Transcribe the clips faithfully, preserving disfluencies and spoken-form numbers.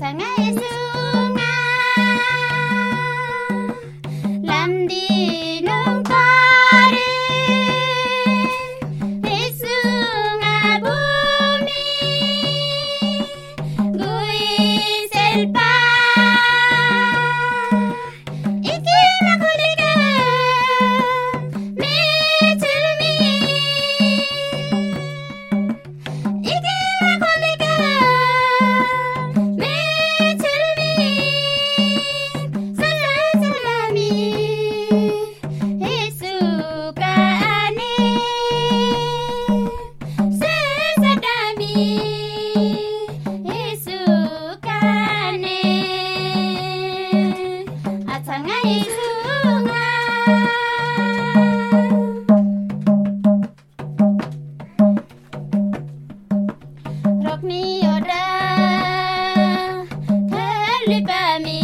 Atangai sunga lam di nung tare sunga bumi gui selpa iki makulika me chulmi iki makulika me chulmi salami esukane sesadami esukane atangai sunga rokni oda kalipami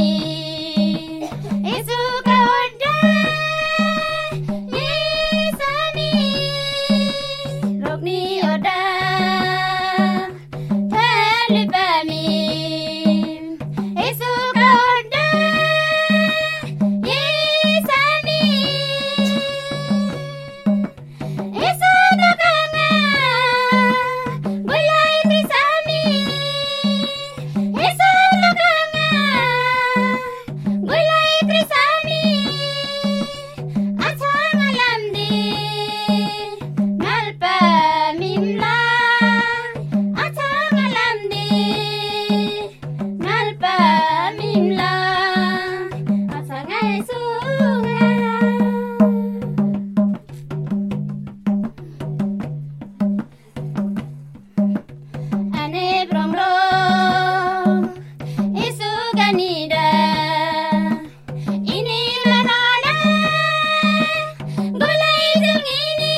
esuka oda yesani rokni oda kalipami esuka oda yesani esana kanga bulai trisami esana kanga bulai trisami atang alamdi ngalpa mimla atang alamdi ngalpa mimla atangai sunga ane brombrong isuganida ini manana golai jengini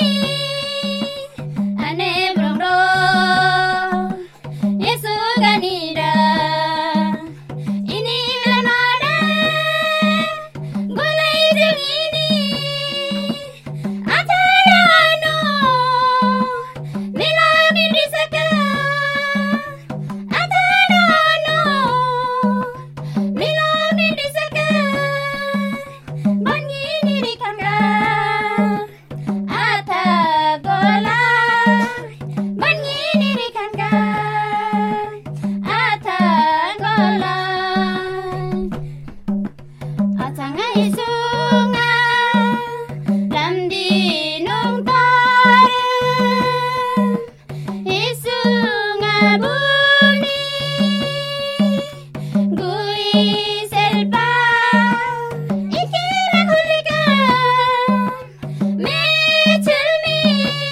ane brombrong isuganida ini manana golai jengini atarano milagi disaka atarano milagi disaka bangini rikanga atagola bangini rikanga atagola atangai sunga lam di nung tare isunga buni gui selpa iki makulika me chulmi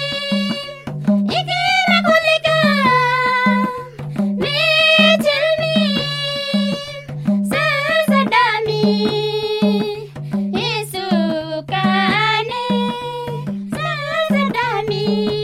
iki makulika me chulmi sasadami esukane sasadami